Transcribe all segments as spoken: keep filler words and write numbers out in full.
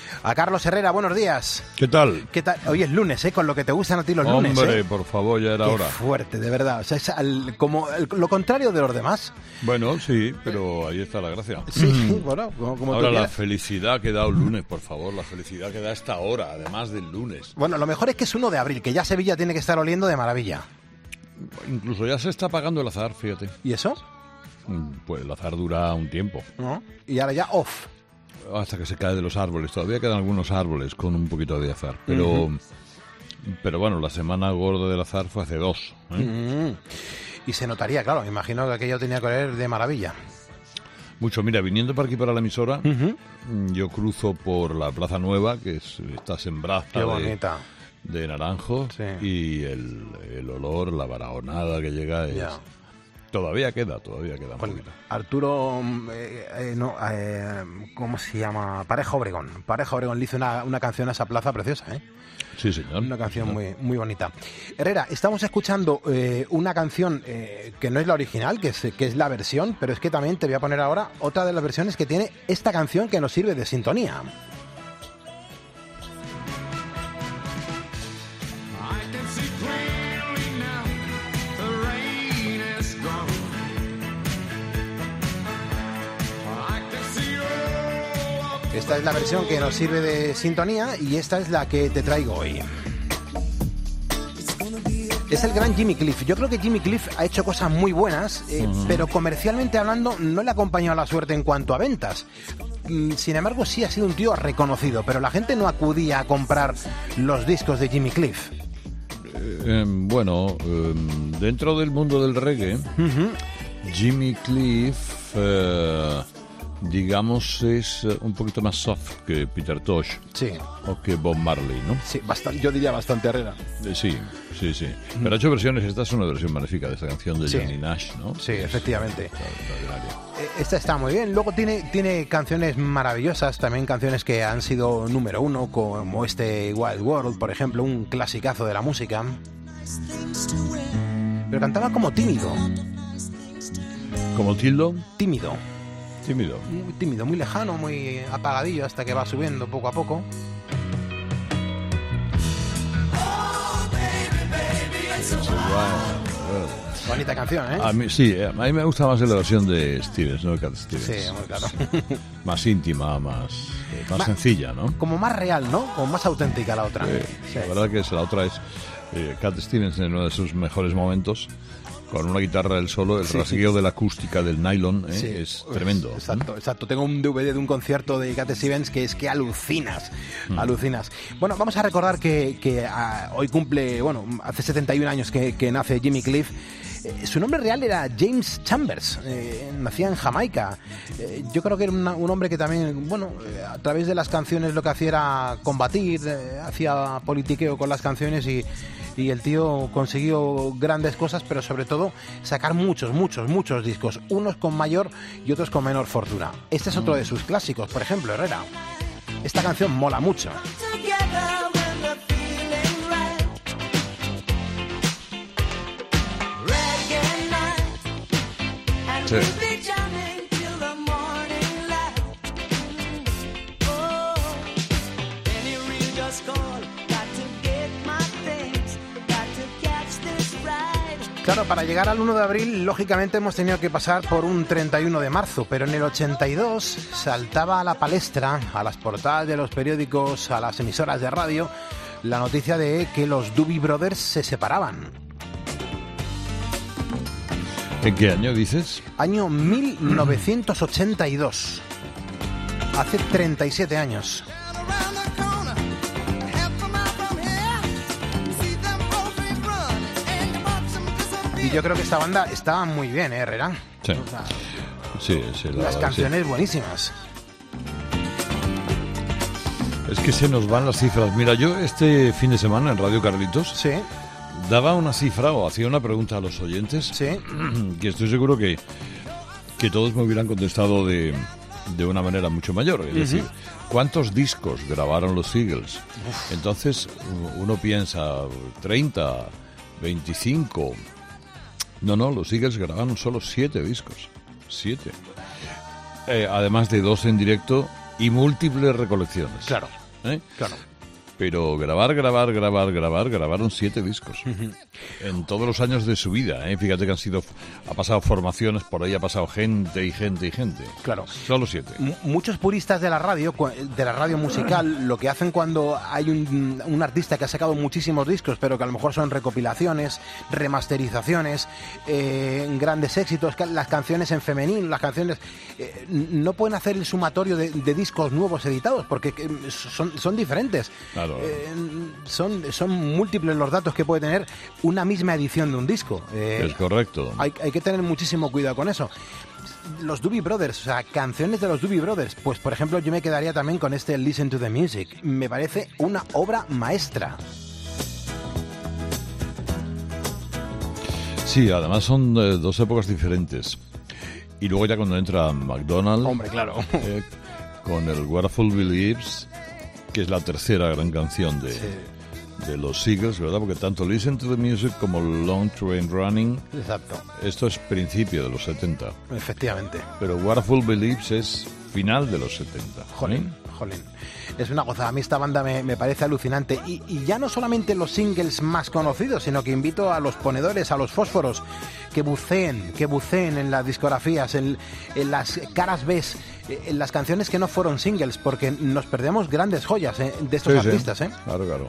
A Carlos Herrera, buenos días. ¿Qué tal? ¿Qué tal? Hoy es lunes, ¿eh? Con lo que te gustan a ti los Hombre, lunes, ¿eh? Hombre, por favor, ya era Qué hora. fuerte, de verdad. O sea, es al, como el, lo contrario de los demás. Bueno, sí, pero ahí está la gracia. Sí, bueno, como, como Ahora tú la quieras. felicidad que da un lunes, por favor, la felicidad que da esta hora, además del lunes. Bueno, lo mejor es que es uno de abril, que ya Sevilla tiene que estar oliendo de maravilla. Incluso ya se está apagando el azar, fíjate. ¿Y eso? Pues el azar dura un tiempo. ¿No? Y ahora ya off. Hasta que se cae de los árboles. Todavía quedan algunos árboles con un poquito de azar. Pero, uh-huh. pero bueno, la semana gorda del azar fue hace dos. ¿eh? Uh-huh. Y se notaría, claro. Me imagino que aquello tenía que oler de maravilla. Mucho. Mira, viniendo para aquí, para la emisora, uh-huh. yo cruzo por la Plaza Nueva, que es, está sembrada Qué bonita. de, de naranjo. Sí. Y el, el olor, la barahonada que llega es... Yeah. Todavía queda, todavía queda un pues poquito. Arturo, eh, eh, no, eh, ¿cómo se llama? Pareja Obregón. Pareja Obregón le hizo una, una canción a esa plaza preciosa, ¿eh? Sí, señor. Una canción sí, muy, muy bonita. Herrera, estamos escuchando eh, una canción eh, que no es la original, que es, que es la versión, pero es que también te voy a poner ahora otra de las versiones que tiene esta canción que nos sirve de sintonía. Esta es la versión que nos sirve de sintonía y esta es la que te traigo hoy. Es el gran Jimmy Cliff. Yo creo que Jimmy Cliff ha hecho cosas muy buenas, eh, uh-huh. pero comercialmente hablando no le ha acompañado la suerte en cuanto a ventas. Sin embargo, sí ha sido un tío reconocido, pero la gente no acudía a comprar los discos de Jimmy Cliff. Eh, bueno, eh, dentro del mundo del reggae, uh-huh. Jimmy Cliff... Eh, digamos, es un poquito más soft que Peter Tosh. Sí. O que Bob Marley, ¿no? Sí, bastante, yo diría bastante Herrera. Eh, sí, sí, sí. Pero ha hecho versiones, esta es una versión magnífica de esta canción de sí. Johnny Nash, ¿no? Sí, es, efectivamente. Es esta está muy bien. Luego tiene, tiene canciones maravillosas, también canciones que han sido número uno, como este Wild World, por ejemplo, un clasicazo de la música. Pero cantaba como tímido. ¿Como Tildo? Tímido. Tímido. Muy tímido, muy lejano, muy apagadillo hasta que va subiendo poco a poco. Bonita canción, ¿eh? A mí, sí, a mí me gusta más la versión de Stevens, ¿no? Cat Stevens. Sí, muy claro. Sí. Más íntima, más, más Ma- sencilla, ¿no? Como más real, ¿no? Como más auténtica la otra. Sí, sí. La verdad que es, la otra es eh, Cat Stevens en uno de sus mejores momentos. Con una guitarra del solo, el sí, rasgueo sí. de la acústica del nylon, ¿eh? Sí. Es tremendo. Exacto, ¿eh? exacto. Tengo un D V D de un concierto de Cat Stevens que es que alucinas, mm. alucinas. Bueno, vamos a recordar que, que uh, hoy cumple, bueno, hace setenta y un años que, que nace Jimmy Cliff. Eh, su nombre real era James Chambers, eh, nacía en Jamaica. Eh, yo creo que era una, un hombre que también, bueno, eh, a través de las canciones lo que hacía era combatir, eh, hacía politiqueo con las canciones y... Y el tío consiguió grandes cosas, pero sobre todo sacar muchos, muchos, muchos discos. Unos con mayor y otros con menor fortuna. Este es otro de sus clásicos, por ejemplo, Herrera. Esta canción mola mucho. Sí. Claro, para llegar al uno de abril, lógicamente hemos tenido que pasar por un treinta y uno de marzo, pero en el ochenta y dos saltaba a la palestra, a las portadas de los periódicos, a las emisoras de radio, la noticia de que los Doobie Brothers se separaban. ¿En qué año dices? Año mil novecientos ochenta y dos. Hace treinta y siete años. Y yo creo que esta banda estaba muy bien, ¿eh, Herrera? Sí. O sea, sí, sí la, las canciones sí. buenísimas. Es que se nos van las cifras. Mira, yo este fin de semana en Radio Carlitos sí. daba una cifra o hacía una pregunta a los oyentes sí. que estoy seguro que, que todos me hubieran contestado de, de una manera mucho mayor. Es uh-huh. decir, ¿cuántos discos grabaron los Eagles? Uf. Entonces uno piensa treinta, veinticinco... No, no, los Eagles grabaron solo siete discos. Siete. Eh, además de dos en directo y múltiples recolecciones. Claro, ¿Eh? claro. Pero grabar, grabar, grabar, grabar, grabaron siete discos. Uh-huh. En todos los años de su vida, ¿eh? Fíjate que han sido, ha pasado formaciones, por ahí ha pasado gente y gente y gente. Claro. Solo siete. M- muchos puristas de la radio, de la radio musical, lo que hacen cuando hay un, un artista que ha sacado muchísimos discos, pero que a lo mejor son recopilaciones, remasterizaciones, eh, grandes éxitos, las canciones en femenino, las canciones... Eh, no pueden hacer el sumatorio de, de discos nuevos editados, porque eh, son, son diferentes. Claro. Eh, son, son múltiples los datos que puede tener una misma edición de un disco. Eh, es correcto. Hay, hay que tener muchísimo cuidado con eso. Los Doobie Brothers, o sea, canciones de los Doobie Brothers, pues por ejemplo yo me quedaría también con este Listen to the Music. Me parece una obra maestra. Sí, además son eh, dos épocas diferentes. Y luego ya cuando entra McDonald... Hombre, claro. Eh, con el What a Fool Believes, que es la tercera gran canción de, sí. de los Eagles, ¿verdad? Porque tanto Listen to the Music como Long Train Running... Exacto. Esto es principio de los setenta. Efectivamente. Pero What a Fool Believes es final de los setenta. Jolín, ¿eh? jolín. Es una gozada. A mí esta banda me, me parece alucinante. Y, y ya no solamente los singles más conocidos, sino que invito a los ponedores, a los fósforos, que buceen, que buceen en las discografías, en, en las caras B, en las canciones que no fueron singles, porque nos perdemos grandes joyas eh, de estos sí, artistas. Sí. ¿eh? Claro, claro.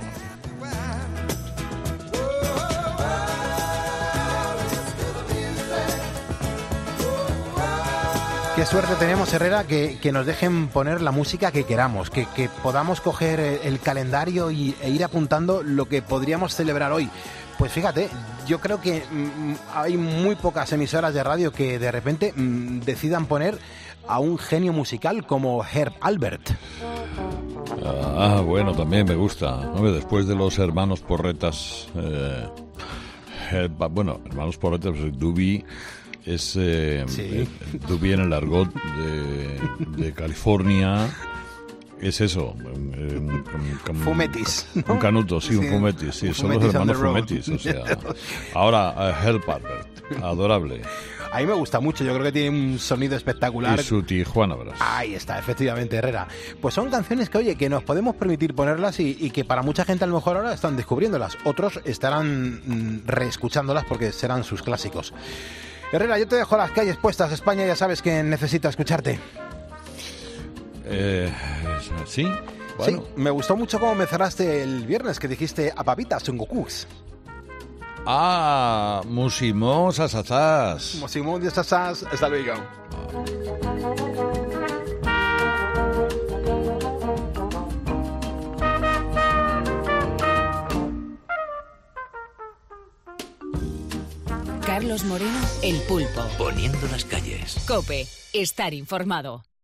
Qué suerte tenemos, Herrera, que, que nos dejen poner la música que queramos, que, que podamos coger el calendario y, e ir apuntando lo que podríamos celebrar hoy. Pues fíjate, yo creo que mm, hay muy pocas emisoras de radio que de repente mm, decidan poner a un genio musical como Herb Alpert. Ah, bueno, también me gusta. Hombre, después de los hermanos Porretas, eh, Herb, bueno, hermanos Porretas, Doobie... Es eh, sí. eh, Doobie en el argot de, de California. Es eso. Eh, un, un, fumetis, ¿no? Un canuto, sí, sí, un fumetis. Sí, un son fumetis los hermanos fumetis. O sea. Ahora, uh, Herb Alpert, adorable. A mí me gusta mucho, yo creo que tiene un sonido espectacular. Y su Tijuana Brass. Ahí está, efectivamente, Herrera. Pues son canciones que, oye, que nos podemos permitir ponerlas y, y que para mucha gente a lo mejor ahora están descubriéndolas. Otros estarán mm, reescuchándolas porque serán sus clásicos. Herrera, yo te dejo las calles puestas. España, ya sabes que necesito escucharte. Eh, ¿Sí? Bueno. Sí, me gustó mucho cómo me cerraste el viernes, que dijiste a papitas, son Gokus. Ah, musimón, sasasas. Musimón, sasasas, hasta luego. Carlos Moreno, El Pulpo. Poniendo las calles. COPE, estar informado.